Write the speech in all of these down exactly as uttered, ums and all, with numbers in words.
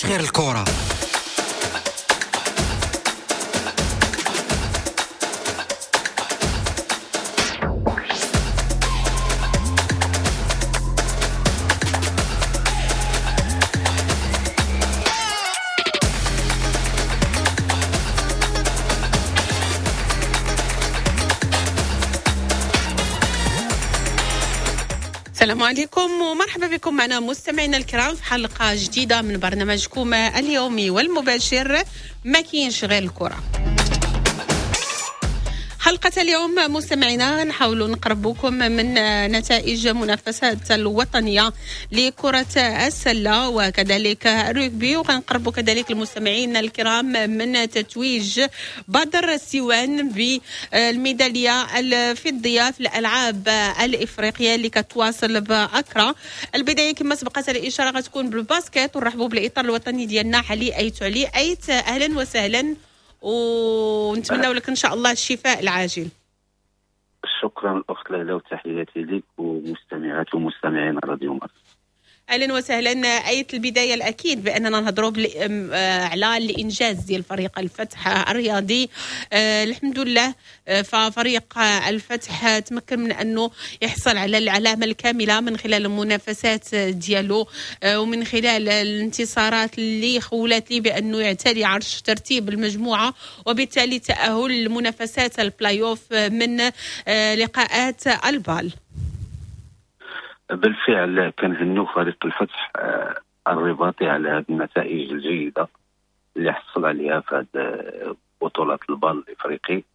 كاينش غير الكرة. السلام عليكم ومرحبا بكم معنا مستمعينا الكرام في حلقة جديدة من برنامجكم اليومي والمباشر ما كاينش غير الكرة. حلقة اليوم مستمعينا نحاول نقربكم من نتائج منافسات الوطنية لكرة السلة وكذلك الرugby، وغنقربوا كذلك المستمعين الكرام من تتويج بدر السيوان بالميدالية الفضية في الألعاب الإفريقية اللي كتواصل بأكرا. البداية كما سبقت الإشارة غتكون بالباسكت، ونرحبوا بالإطار الوطني ديالنا علي أيت علي أيت. أهلا وسهلا ونتمنى لك إن شاء الله الشفاء العاجل. شكرا أخت ليلى وتحياتي لك ومستمعات ومستمعين راديو مصر. اهلا وسهلا. ايه البدايه الاكيد باننا نهضروا على الانجاز ديال فريق الفتح الرياضي. آه الحمد لله آه ففريق الفتح تمكن من انه يحصل على العلامه الكامله من خلال المنافسات ديالو آه ومن خلال الانتصارات اللي خولت لي بانه يعتلي عرش ترتيب المجموعه، وبالتالي تاهل لمنافسات البلاي اوف من آه لقاءات البال. بالفعل كنهنوا فريق الفتح الرباطي على هذه النتائج الجيدة اللي حصل عليها في هذه بطولة البال الإفريقي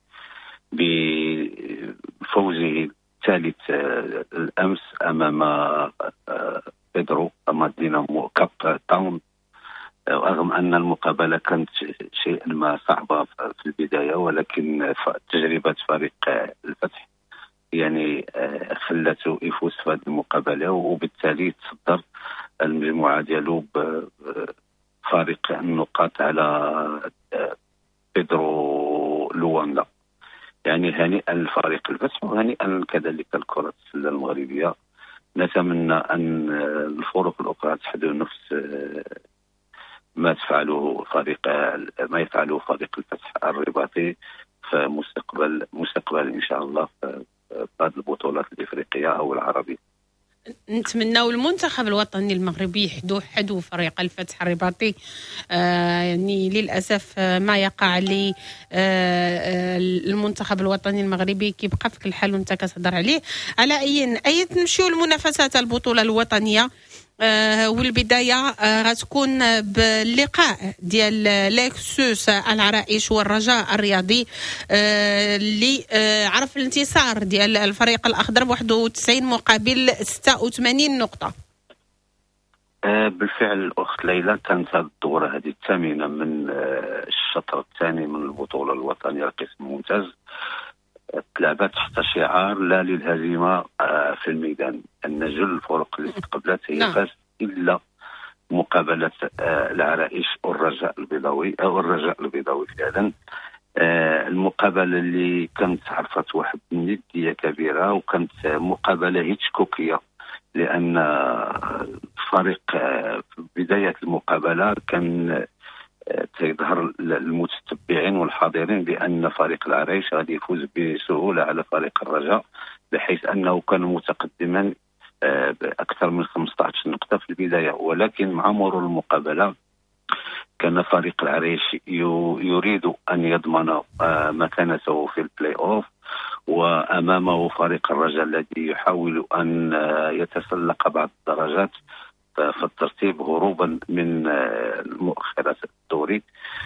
بفوزه الثالث الأمس أمام بيدرو أمام دينامو كاب تاون، رغم أن المقابلة كانت شيئا ما صعبة في البداية، ولكن تجربة فريق الفتح يعني خلته يفوز في هذه المقابله، وبالتالي تصدر المجموعه ديالو بفارق النقاط على بيدرو لواندا. يعني هنيئا لفريق الفتح وهنيئا كذلك الكره السله المغربيه. نتمنى ان الفرق الاخرى تحدث نفس ما تفعله فريق ما يفعله فريق الفتح الرباطي في مستقبل مستقبل ان شاء الله في هذه البطولات الإفريقية أو العربية. نتمناو المنتخب الوطني المغربي يحدو حدو فريق الفتح الرباطي. آه يعني للأسف ما يقع لي آه المنتخب الوطني المغربي كيبقى في كل حال وانت كتهضر عليه. على أي أي نمشيو لمنافسات البطولة الوطنية. آه والبداية آه غتكون باللقاء ديال ليكسوس العرائش والرجاء الرياضي آه اللي آه عرف الانتصار ديال الفريق الأخضر ب واحد وتسعين مقابل ستة وثمانين نقطة. آه بالفعل الأخت ليلى كانت هذه الدورة هذه الثامنة من آه الشطر الثاني من البطولة الوطنية القسم الممتاز، تلعبت تحت شعار لا للهزيمة في الميدان، أن جل الفرق اللي استقبلت هي فاز إلا مقابلة العرائش والرجاء البيضاوي أو الرجاء البيضاوي. فعلا المقابلة اللي كانت عرفت واحد الندية كبيرة وكانت مقابلة هيتشكوكية، لأن فريق في بداية المقابلة كان تظهر المتتبعين والحاضرين بأن فريق العرائش غادي يفوز بسهولة على فريق الرجاء، بحيث أنه كان متقدما بأكثر من خمسة عشر نقطة في البداية. ولكن مع مرور المقابلة كان فريق العرائش يريد أن يضمن مكانته في البلاي أوف، وأمامه فريق الرجاء الذي يحاول أن يتسلق بعض الدرجات في الترتيب هروبا من مؤخرات الدوري.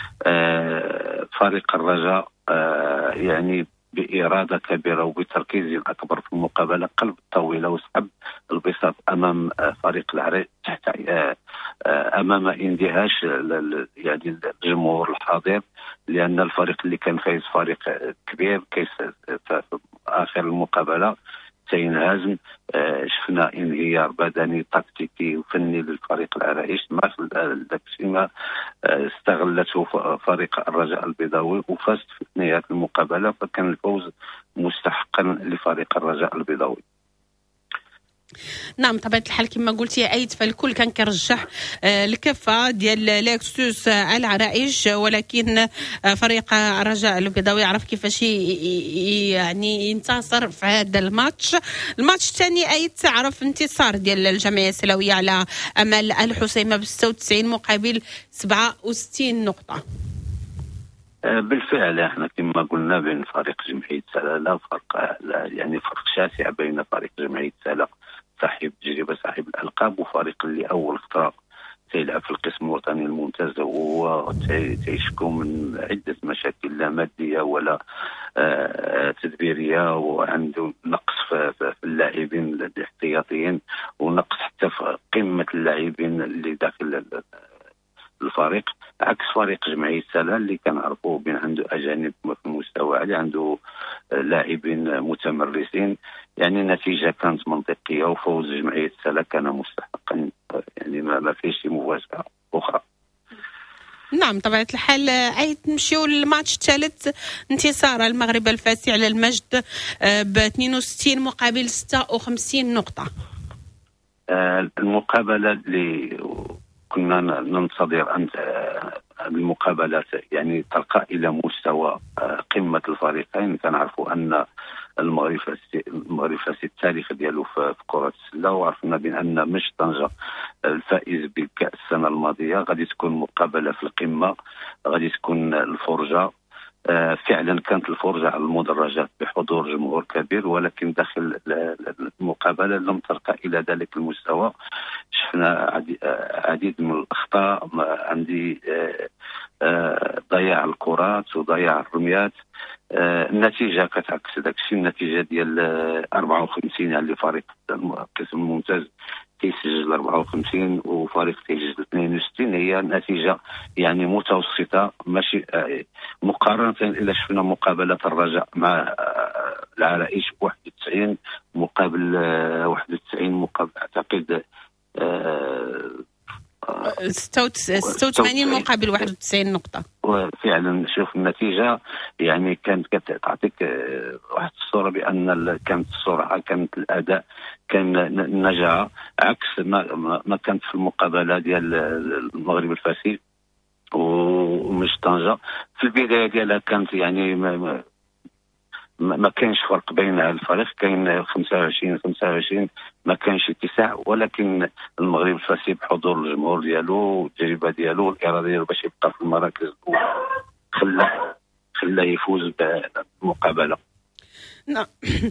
فريق الرجاء يعني بإرادة كبيرة وبتركيز أكبر في المقابلة قلب الطاولة وسحب البساط أمام فريق العرائش تحت أمام اندهاش يعني الجمهور الحاضر، لأن الفريق اللي كان فايز فريق كبير كيس في آخر المقابلة سينهزم. آه شفنا انهيار بدني تكتيكي وفني للفريق العرائش ما ما آه استغلته فريق الرجاء البيضاوي وفاز في نهاية المقابلة، فكان الفوز مستحقا لفريق الرجاء البيضاوي. نعم طبيعة الحال كما قلتي أيت، فالكل كان كيرجح الكفة ديال لاكسوس على عرائش، ولكن فريق الرجاء البيضاوي يعرف كيفاش يعني ينتصر في هذا الماتش. الماتش الثاني أيت عرف انتصار ديال الجمعية السلوية على أمل الحسيمة ب ستة وتسعين مقابل سبعة وستين نقطة. بالفعل احنا كما قلنا بين فريق جمعية سلا لا فرق، يعني فرق شاسع بين فريق جمعية سلا صاحب تجربة صاحب الألقاب وفريق اللي أول خطرة تيلعب في القسم الوطني الممتاز وهو تيشكو من عدة مشاكل لا مادية ولا آه تدبيرية، وعنده نقص في اللاعبين الاحتياطيين ونقص حتى في قمة اللاعبين اللي داخل الفريق، عكس فريق جمعية سلا اللي كنعرفوه بين عنده أجانب في المستوى عالي، عنده لاعبين متمرسين. يعني النتيجة كانت منطقية وفوز جمعية سلا كان مستحقا، يعني ما فيش مفاجأة أخرى. نعم طبيعة الحال أي نمشيو للماتش الثالث، انتصار المغرب الفاسي على المجد ب اثنين وستين مقابل ستة وخمسين نقطة. المقابلة اللي كنا ننتظر أن المقابلات يعني ترقى إلى مستوى قمة الفريقين. كنعرفوا أن المغرب المغرب الفاسي التاريخ ديالو في كرة السلة، وعرفنا بأن مش طنجة الفائز بالكأس السنة الماضية غادي تكون مقابلة في القمة، غادي تكون الفرجة. آه فعلا كانت الفرجة على المدرجات بحضور جمهور كبير، ولكن داخل المقابلة لم ترقى إلى ذلك المستوى. شفنا عديد من الأخطاء، عندي آه آه ضياع الكرات وضياع الرميات. آه النتيجة كتعكس داك الشيء. النتيجة ديال أربعة وخمسين يعني فريق القسم الممتاز كيسجل أربعة وخمسين وفريق تيسجل اثنين وستين، هي نتيجة يعني متوسطة ماشي آه مقارنة إلى شفنا مقابلة الرجاء مع آه العرائش واحد وتسعين مقابل آه واحد وتسعين مقابل أعتقد آه ستة وثمانين مقابل واحد وتسعين نقطة. وفعلا شوف النتيجة يعني كانت تعطيك واحد الصورة بأن كانت السرعة، كانت الأداء، كان النجاعة، عكس ما, ما كانت في المقابلة ديال المغرب الفاسي ومش طنجة. في البداية ديالها كانت يعني ما, ما كانش فرق بين الفريق، كاين خمسة وعشرين خمسة وعشرين، ما كانش اتساع، ولكن المغرب الفاسي بحضور الجمهور ديالو والتجربه ديالو والاراده ديالو باش يبقى في المراكز خلى خلى يفوز بالمقابله. نعم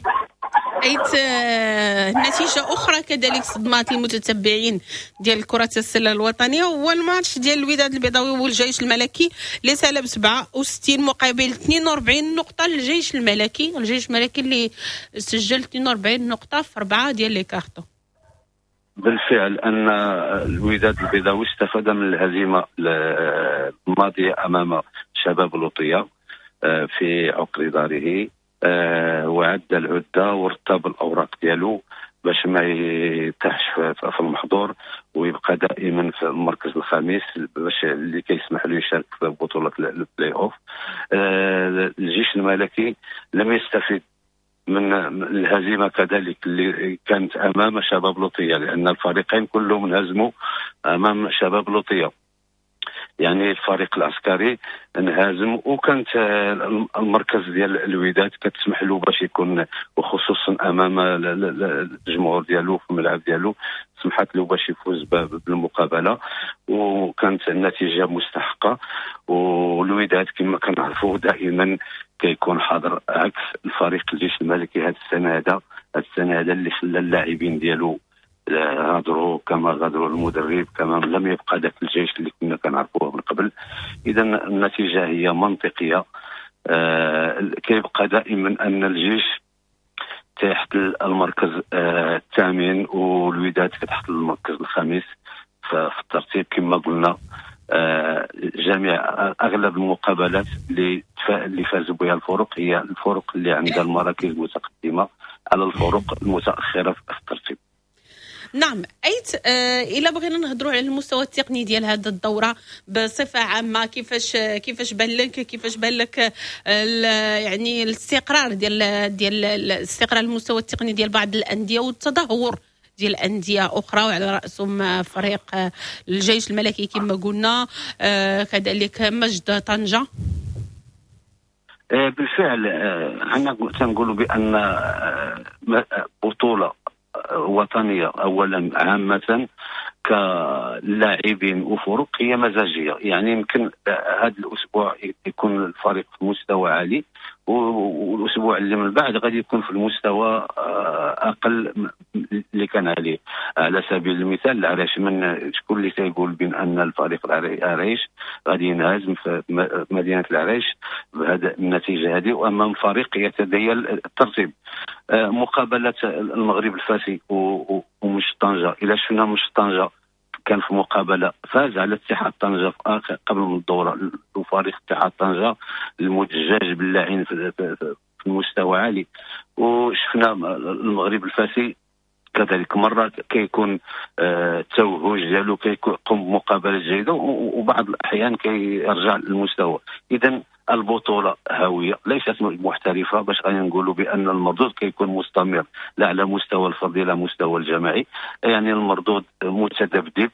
أيت نتيجة أخرى كذلك صدمات المتتبعين ديال كرة السلة الوطنية هو الماتش ديال الوداد البيضاوي والجيش الملكي اللي سالب سبعة وستين مقابل اثنين وأربعين نقطة للجيش الملكي. الجيش الملكي اللي سجل اثنين وأربعين نقطة في أربعة ديال لي كارتو. بالفعل أن الوداد البيضاوي استفاد من الهزيمة الماضية أمام شباب لوطية في عقر داره، آه وعد العدة ورتب الأوراق ديالو باش ما يتحش في المحظور ويبقى دائما في المركز الخامس باش اللي كيسمح له يشارك في بطولة البلاي أوف. آه الجيش الملكي لم يستفيد من الهزيمة كذلك اللي كانت أمام شباب لوطية، لأن الفريقين كلهم انهزموا أمام شباب لوطية. يعني الفريق العسكري انهزم، وكانت المركز ديال الوداد كتسمح له باش يكون، وخصوصا امام الجمهور ديالو في الملعب ديالو، سمحت له باش يفوز بالمقابله، وكانت النتيجه مستحقه. والوداد كما كنعرفوا دائما كيكون حاضر، عكس الفريق الجيش الملكي هذه السنه هذا هذه السنه هذا اللي خلى اللاعبين ديالو غادروا كما غادروا المدرب، كما لم يبقى ذاك الجيش اللي كنا كنعرفوه من قبل. اذا النتيجه هي منطقيه. آه كيبقى دائما ان الجيش تحت المركز آه الثامن والوداد تحت المركز الخامس في الترتيب كما قلنا. آه جميع اغلب المقابلات اللي اللي فازوا بها الفرق هي الفرق اللي عندها المراكز المتقدمه على الفرق المتاخره في الترتيب. نعم أيت آه إلا بغينا نهضروا على المستوى التقني ديال هذه الدورة بصفة عامة، كيفاش كيفاش بان لك كيفاش بان لك يعني الاستقرار ديال ديال الاستقرار المستوى التقني ديال بعض الأندية والتدهور ديال انديه اخرى وعلى راسهم فريق الجيش الملكي كما قلنا، كذلك مجد طنجه. بالفعل عندنا تنقولوا بان بطوله وطنيه اولا عامه كلاعبين وفرق هي مزاجيه، يعني يمكن هذا الاسبوع يكون الفريق في مستوى عالي والاسبوع اللي من بعد غادي يكون في المستوى اقل اللي كان عليه. على سبيل المثال العريش، من شكون اللي تيقول بان ان الفريق العريش غادي ينهزم في مدينه العريش بهذا النتيجه هذه وامام فريق يتدين الترتيب. مقابله المغرب الفاسي ومش طنجه، الى شفنا مش طنجه كان في مقابله فاز على اتحاد طنجه في اخر قبل من الدوره، وفريق اتحاد طنجه المدجاج باللاعبين في, في المستوى عالي. وشفنا المغرب الفاسي كذلك مرات كيكون التوهج ديالو كيقوم بمقابله جيده وبعض الاحيان كيرجع للمستوى. اذا البطوله هاويه ليست محترفه باش غادي نقولوا بان المردود كيكون مستمر لا على مستوى الفردي لا مستوى الجماعي، يعني المردود متذبذب،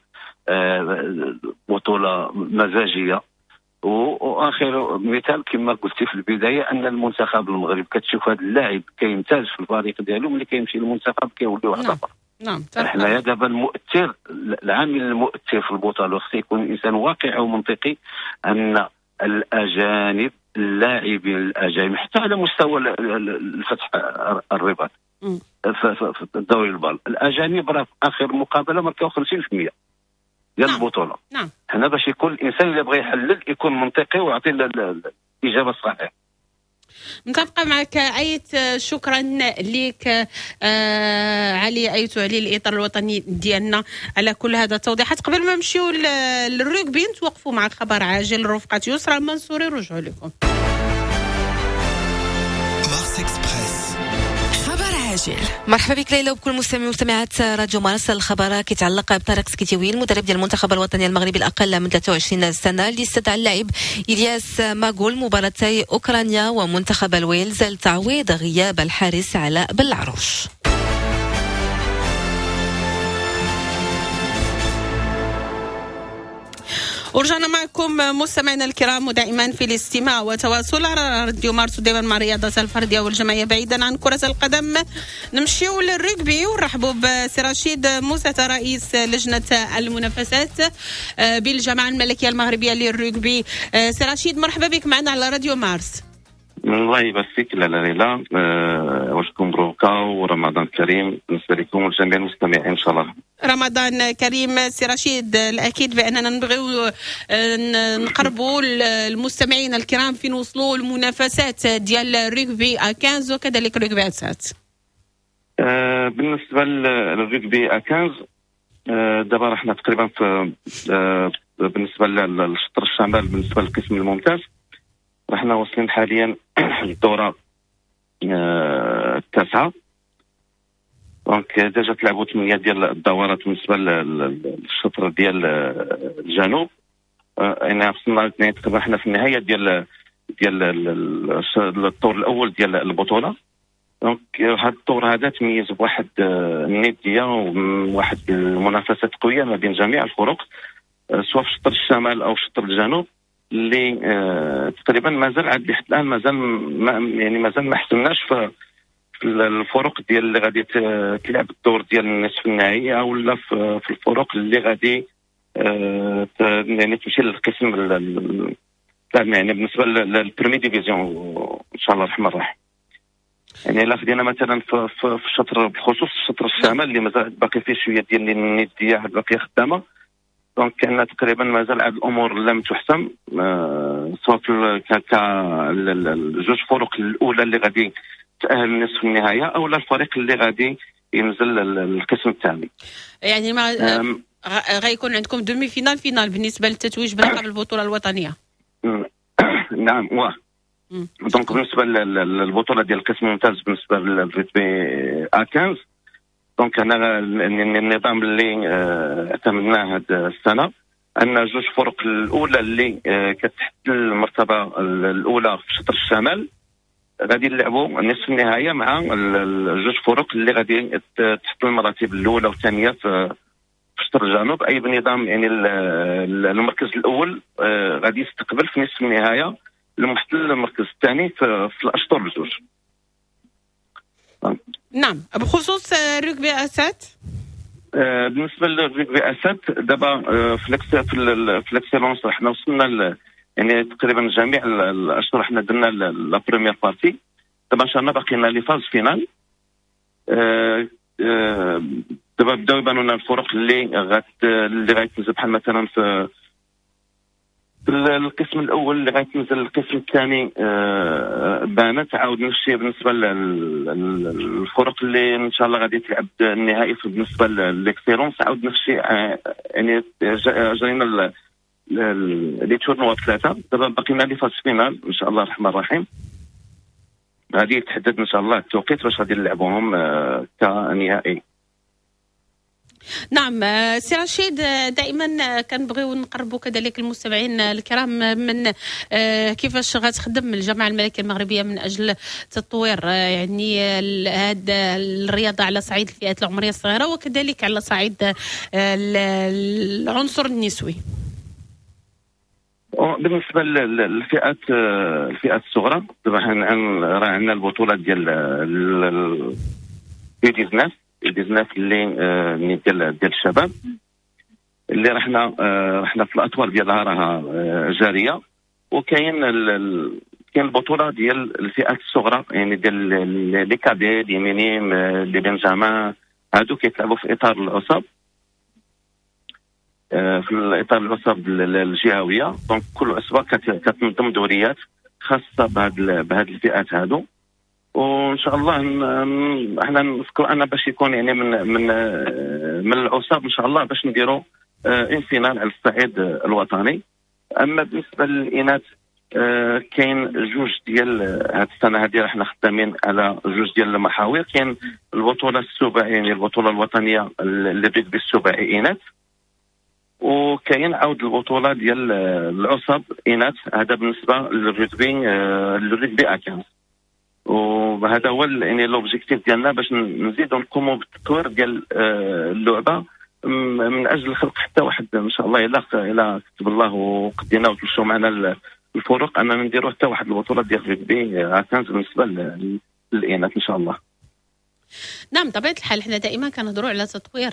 بطوله مزاجيه. واخر مثال كما قلت في البدايه ان المنتخب المغرب كتشوف هذا اللاعب كيمتاز في الفريق ديالو، ملي كيمشي للمنتخب كيولي واحد اخر. نعم حنايا دابا المؤثر العامل المؤثر في البطوله خصو يكون الانسان واقعي ومنطقي، ان الاجانب اللاعبين الاجانب حتى على مستوى الفتح الرباط في الدوري البال الاجانب راه في اخر مقابله مركاو خمسين بالمئة ديال البطوله. نعم حنا باش يكون الانسان اللي بغى يحلل يكون منطقي ويعطي الاجابه الصحيحه. متفقه معك ايت، شكرا لك آه علي ايت علي الاطار الوطني ديالنا على كل هذا التوضيحات. قبل ما نمشيو للركبي نتوقفوا مع خبر عاجل رفقه يسرى المنصوري، رجعوا لكم. مرحبا بك ليلى وبكل مستمعي ومستمعات راديو مارس. الخبر كيتعلق بطارق سكيتيوي المدرب ديال المنتخب الوطني المغربي الاقل من ثلاثة وعشرين سنه اللي استدعى اللاعب إلياس ماغول مباراتي اوكرانيا ومنتخب الويلز لتعويض غياب الحارس علاء بالعروش. ورجعنا معكم مستمعينا الكرام ودائما في الاستماع وتواصل على راديو مارس دائما مع رياضة الفردية والجماعية بعيدا عن كرة القدم. نمشيو للركبي ونرحبوا بسي رشيد موسى رئيس لجنة المنافسات بالجامعة الملكية المغربية للركبي. سي رشيد مرحبا بك معنا على راديو مارس. الله يبارك لاله ليلى، أه واشكم مبروكه ورمضان كريم بالنسبه لكم والجميع المستمعين ان شاء الله. رمضان كريم سي رشيد. الاكيد باننا نبغيو نقربوا المستمعين الكرام فين وصلوا المنافسات ديال الركبي خمسة وكذلك الركبي سبعة. أه بالنسبه للركبي خمسة أه دابا رحنا تقريبا في أه بالنسبه للشطر الشمال بالنسبه للقسم الممتاز رحنا واصلين حاليا للدوره التاسعه. دونك ديجا تلعبوا ثمانيه ديال الدورات بالنسبه للشطر ديال الجنوب. انا وصلنا تقريبا حنا في النهايه ديال ديال الطور الاول ديال البطوله. دونك هذا الطور هذا تميز بواحد النديه وواحد المنافسات قويه ما بين جميع الفرق سواء في شطر الشمال او شطر الجنوب اللي آه تقريبا مازال عاد لحد الان مازال ما يعني مازال ما حسمناش في, في الفرق ديال اللي غادي تلعب الدور ديال النصف النهائي او لا في, في الفرق اللي غادي آه يعني تمشي للقسم يعني بالنسبه للبريمي ديفيزيون ان شاء الله الرحمن الرحيم. يعني الا خدينا مثلا في, في, في الشطر بخصوص الشطر الشمال اللي مازال باقي فيه شويه ديال النديه باقيه خدامه. دونك كان تقريبا مازال عاد الامور لم تحسم أه سواء ك الجوج فرق الاولى اللي غادي تاهل نصف النهائيه او لا الفريق اللي غادي ينزل للقسم الثاني. يعني ما غيكون عندكم دومي فينال فينال بالنسبه للتتويج بلقب البطوله الوطنيه. نعم واه دونك بالنسبه للبطوله ديال القسم الممتاز بالنسبه للرتبه خمسة. دونك هنا النظام اللي اعتمدناه هذه السنه ان جوج فرق الاولى اللي كتحت المرتبه الاولى في شطر الشمال غادي نلعبوا نصف النهائيه مع الجوج فرق اللي غادي تحت المراتب الاولى والثانيه في في شطر الجنوب. اي بنظام يعني المركز الاول غادي يستقبل في نصف النهائيه المحتل المركز الثاني في, في الاشطر بجوج. نعم. بخصوص ركبي اسات، بالنسبه للركبي اسات دابا في في الاكسلونس حنا وصلنا يعني تقريبا جميع الاشهر حنا درنا لا بريمير بارتي. دابا ان شاء الله باقي لنا لي فاز فينال. دابا بداو يبانوا لنا الفرق اللي غات اللي غيتنزل بحال مثلا في القسم الاول اللي غيتنزل القسم الثاني بانت. عاود نفس الشيء بالنسبه للفرق اللي ان شاء الله غادي تلعب النهائي بالنسبه للاكسيرونس. عاود نفس الشيء يعني جرينا لي تورنوا ثلاثه. دابا باقي لنا لي فاز فينال ان شاء الله الرحمن الرحيم. غادي يتحدد ان شاء الله التوقيت باش غادي نلعبوهم كنهائي. نعم سي رشيد، دائما كنبغيو نقربوا كذلك المستمعين الكرام من كيفاش غتخدم الجامعه الملكيه المغربيه من اجل تطوير يعني هذه الرياضه على صعيد الفئات العمريه الصغيره وكذلك على صعيد العنصر النسوي. بالنسبه للفئات الفئات الصغرى دابا حنا راه عندنا البطوله ديال تسعطاش تسعطاش اللي ديال ديال الشباب اللي رحنا رحنا في الاطوار ديالها راها جاريه. وكاين كاين البطوله ديال الفئات الصغرى يعني ديال لي كادي لي مينيم لي بنجامان هادو كيتلعبوا في اطار العصب في الاطار العصب الجهويه. دونك كل اسبوع كتنظم دوريات خاصه بهذه بهذه الفئات هادو. وان شاء الله احنا نفكر انا باش يكون يعني من من من العصاب ان شاء الله باش نديروا انفينال على الصعيد الوطني. اما بالنسبه للاناث كاين جوج ديال هذه السنه هذه احنا خدامين على جوج ديال المحاور. كاين البطوله السباعيه يعني البطوله الوطنيه للركبي السباعي اناث، وكاين عاود البطوله ديال العصب اناث هذا بالنسبه للركبي للركبي اكانس. وهذا هو يعني لوبجيكتيف ديالنا باش نزيدوا نقوموا بالتطوير ديال اللعبه من اجل خلق حتى واحد ان شاء الله الا الا كتب الله وقدينا وتمشوا معنا الفرق اننا نديروا حتى واحد البطوله ديال الركبي اكانس بالنسبه للاناث ان شاء الله. نعم طبيعة الحال حنا دائما كنهضروا على تطوير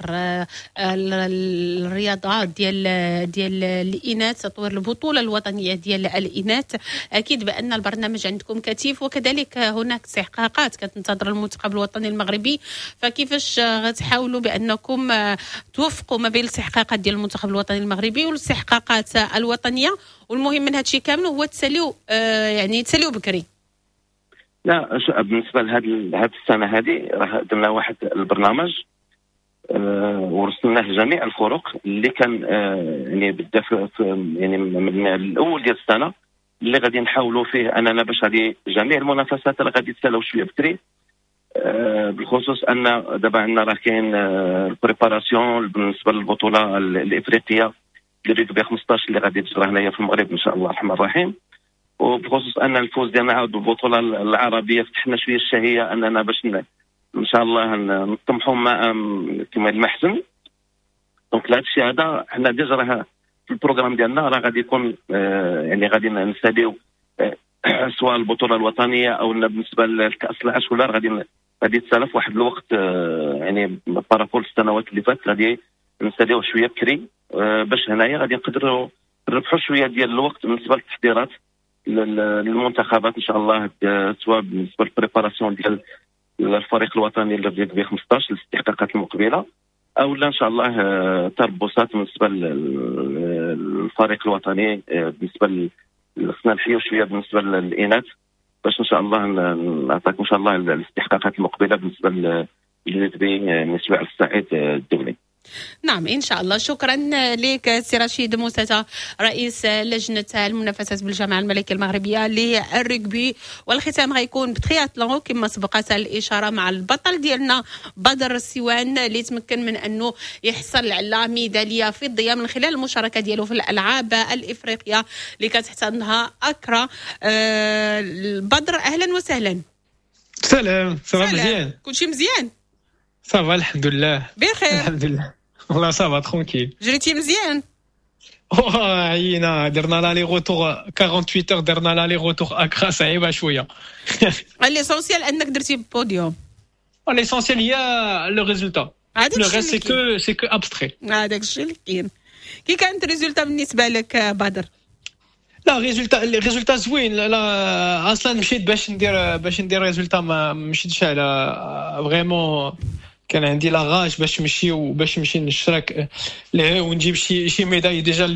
الرياضات ديال ديال الاناث، تطوير البطوله الوطنيه ديال الاناث. اكيد بان البرنامج عندكم كثيف وكذلك هناك استحقاقات كتنتظر المنتخب الوطني المغربي، فكيفاش غتحاولوا بانكم توفقوا ما بين الاستحقاقات ديال المنتخب الوطني المغربي والاستحقاقات الوطنيه؟ والمهم من هذا الشيء كامل هو تساليو يعني تساليو بكري. لا بالنسبه لهذه هذه السنه هذه راه درنا واحد البرنامج أه ورسلناه لجميع الفرق اللي كان أه يعني بدا في يعني من الاول ديال السنه اللي غادي نحاولوا فيه اننا باش غادي جميع المنافسات اللي غادي تسالاو شويه بكري. أه بالخصوص ان دابا عندنا راه كاين أه البريباراسيون بالنسبه للبطوله الافريقيه للركبي خمسطاش اللي غادي تجرى هنايا في المغرب ان شاء الله الرحمن الرحيم. وبخصوص ان الفوز ديالنا عاود بالبطوله العربيه فتحنا شويه الشهيه اننا باش ان شاء الله نطمحوا مع كما المحسن. دونك لهذا الشيء هذا حنا ديجا راه في البروغرام ديالنا راه غادي يكون آه يعني غادي نساليو آه سواء البطوله الوطنيه او بالنسبه للكاس العالم ولا غادي غادي تسالف واحد الوقت آه يعني بارابول السنوات اللي فاتت غادي نساليو شويه بكري آه باش هنايا غادي نقدروا نربحوا شويه ديال الوقت بالنسبه للتحضيرات للمنتخبات ان شاء الله، سواء بالنسبه للبريباراسيون ديال الفريق الوطني للركبي خمسطاش الاستحقاقات المقبله، او لا ان شاء الله تربصات بالنسبه للفريق الوطني بالنسبه خصنا نحيو شويه بالنسبه للاناث باش ان شاء الله نعطيكم ان شاء الله الاستحقاقات المقبله بالنسبه للركبي النسوي على الصعيد الدولي. نعم ان شاء الله. شكرا لك سي رشيد موسى رئيس لجنه المنافسات بالجامعه الملكيه المغربيه للرugby. والختام غيكون بترياتلون كما سبقت الاشاره مع البطل ديالنا بدر السوان اللي تمكن من انه يحصل على ميداليه فضيه من خلال المشاركه ديالو في الالعاب الافريقيه اللي كتحتضنها اكرا. أه بدر اهلا وسهلا. سلام. صافا مزيان؟ كلشي مزيان؟ صافا الحمد لله بخير الحمد لله والله صافا ترونكيل. جريتي مزيان؟ اوه عينا درنا لا لي روتور ثمانية وأربعين اور درنا لا لي روتور اكرا صعيبه شويه. ليسونسيال انك درتي بوديوم. ليسونسيال هي لو ريزولتا. لو ريست سي كو سي كو ابستري. هذاك الشيء اللي كاين. كي كانت ريزولتا بالنسبه لك بدر؟ لا ريزولتا ريزولتا زوين. لا اصلا مشيت باش ندير باش ندير ريزولتا ما مشيتش على فريمون. كان عندي لاغاج باش نمشي وباش نمشي نشارك ونجيب شي شي ميداي ديجا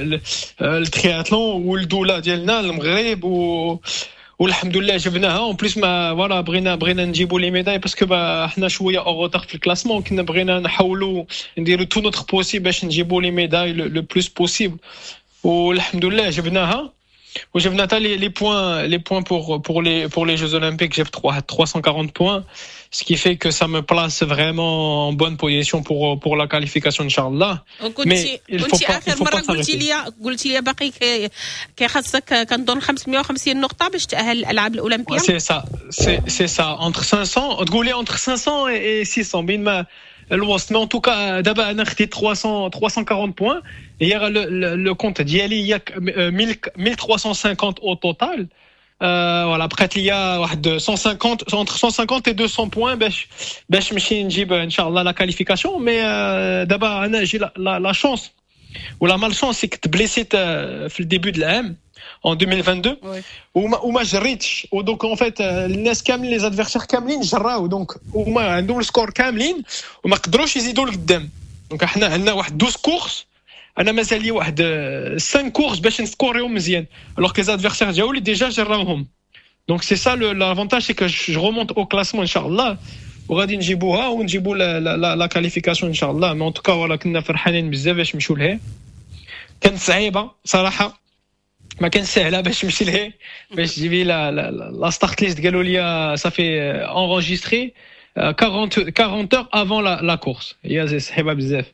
الترياتلون والدوله ديالنا المغرب و والحمد لله جبناها. اون بليس ما فوالا بغينا بغينا نجيبوا لي ميداي باسكو حنا شويه او روتار في الكلاسمون. كنا بغينا نحاولوا نديروا تو نوتر بوسيبل باش نجيبوا لي ميداي لو بلوس بوسيبل والحمد لله جبناها. وجبنا حتى لي لي بوين لي بوين pour pour les pour les Jeux Olympiques. J'ai trois cent quarante points, ce qui fait que ça me place vraiment en bonne position pour pour la qualification inchallah. Mais il faut pas il faut pas قلتي لي قلتي لي باقي كي خاصك كنظن خمسمية وخمسين نقطة باش تأهل الألعاب الأولمبية. C'est ça c'est c'est ça entre cinq cents تقولي entre cinq cents et six cents بين ما الوسط. مي ان توكا دابا انا خديت trois cent quarante points. هي لو كونت ديالي هي mille trois cent cinquante au total. فوالا بقات ليا واحد cent cinquante entre cent cinquante et deux cents points باش باش نمشي نجيب ان شاء الله لا كاليفيكاسيون. مي دابا انا جي لا شونس ولا مال شونس سي كنت بليسيت في الديبي د العام en deux mille vingt-deux وما وما جريتش. ودونك اون فيت الناس كاملين لي زادفيرسير كاملين جراو دونك هما عندهم السكور كاملين وما قدروش يزيدوا لقدام. دونك احنا عندنا واحد دوز كورس. انا مازال لي واحد خمسة كورس باش نسكوريهم مزيان alors que les adversaires ديالي ديجا جراوهم. دونك سي سا لافونتاج سي كو جو ريمونت او كلاسمون ان شاء الله وغادي نجيبوها ونجيبوا لا لا لا كاليفيكاسيون ان شاء الله. مي ان توكا ولا كنا فرحانين بزاف باش نمشيو لهي. كانت صعيبه صراحه ما كان سهله باش نمشي لهي باش تجيبي لا لا ستارت ليست قالوا لي صافي انريجستري quarante quarante heures avant la la course. هي صعيبه بزاف.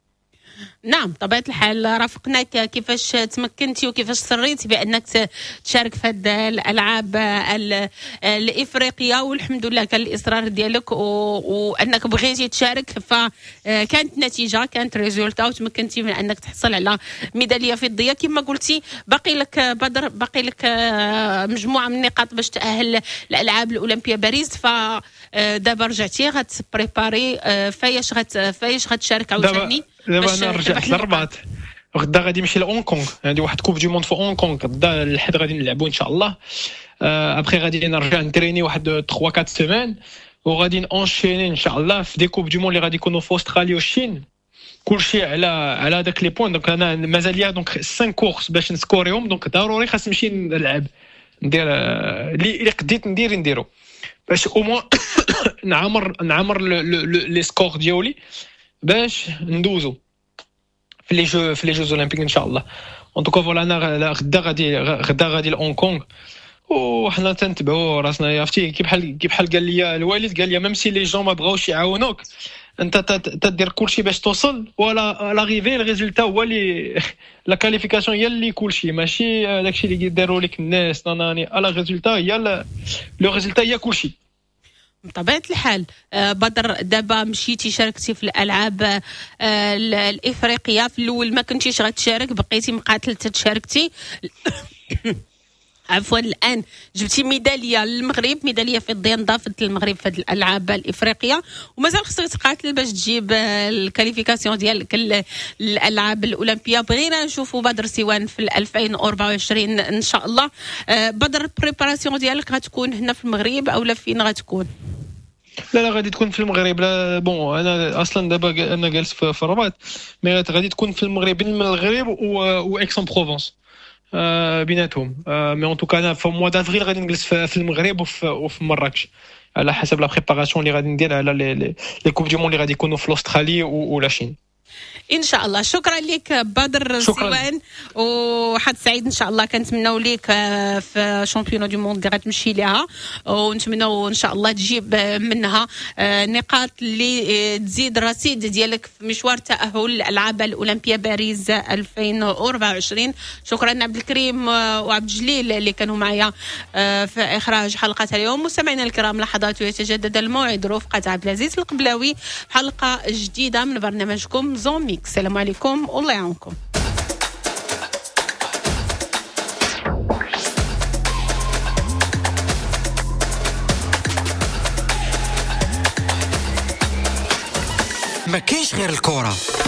نعم طبيعة الحال رافقناك كيفاش تمكنتي وكيفاش صريتي بأنك تشارك في هذه الألعاب الإفريقية والحمد لله كان الإصرار ديالك وأنك بغيتي تشارك فكانت نتيجة كانت ريزولتا وتمكنتي من أنك تحصل على ميدالية فضية. كما قلتي باقي لك بدر باقي لك مجموعة من النقاط باش تأهل الألعاب الأولمبية باريس. فدابا رجعتي غتبريباري فايش غت فايش غتشارك عاوتاني؟ دابا انا رجعت للرباط غدا غادي نمشي لهونغ كونغ. عندي واحد كوب دو موند في هونغ كونغ غدا الحد غادي نلعبوا ان شاء الله. ابري غادي نرجع نتريني واحد ثلاثة أربعة سيمين وغادي نونشيني ان شاء الله في دي كوب دو موند اللي غادي يكونوا في استراليا والصين. كلشي على على داك لي بوين. دونك انا مازال ليا دونك خمسة كورس باش نسكوريهم. دونك ضروري خاص نمشي نلعب ندير اللي قديت ندير نديرو باش او موان نعمر نعمر لي سكور ديالي باش ندوزو في لي جو في لي جوز اولمبيك ان شاء الله. ان توكا فوالا انا غدا غادي غدا غادي لهونغ كونغ وحنا تنتبعوا راسنا. عرفتي كي بحال كي بحال قال لي الوالد قال لي ميم سي لي جون ما بغاوش يعاونوك انت تدير كلشي باش توصل ولا لاريفي الريزولتا هو اللي لا كاليفيكاسيون هي اللي كلشي ماشي داكشي اللي يديروا لك الناس. ناني لا ريزولتا هي لو ريزولتا هي كلشي. بطبيعة الحال بدر دابا مشيتي شاركتي في الألعاب الإفريقية. في الأول ما كنتيش غتشارك بقيتي مقاتل تشاركتي عفوا الآن جبتي ميدالية للمغرب ميدالية فضية انضافت للمغرب في الألعاب الإفريقية ومازال خصك تقاتل باش تجيب الكاليفيكاسيون ديال الألعاب الأولمبية. بغينا نشوفوا بدر سوان في ألفين وأربعة وعشرين إن شاء الله. بدر البريباراسيون ديالك غتكون هنا في المغرب أو لا فين غتكون؟ لا لا غادي تكون في المغرب. لا بون انا اصلا دابا انا جالس في الرباط مي غادي تكون في المغرب بين المغرب و اكس ان بروفونس بيناتهم. مي ان توكا انا في موا دافريل غادي نجلس في المغرب وفي مراكش على حسب لا بريباراسيون اللي غادي ندير على لي كوب دو موند اللي غادي يكونوا في استراليا ولا الصين. ان شاء الله. شكرا لك بدر سيوان، وحد سعيد ان شاء الله. كنتمناو ليك في شامبيون دو موند اللي غتمشي ليها، ونتمناو ان شاء الله تجيب منها نقاط اللي تزيد الرصيد ديالك في مشوار تاهل الالعاب الاولمبيه باريس ألفين وأربعة وعشرين. شكرا عبد الكريم وعبد الجليل اللي كانوا معايا في اخراج حلقه اليوم. مستمعينا الكرام، لحظات ويتجدد الموعد رفقه عبد العزيز القبلاوي حلقه جديده من برنامجكم زون ميكس. السلام عليكم والله يعاونكم. ما كاينش غير الكرة.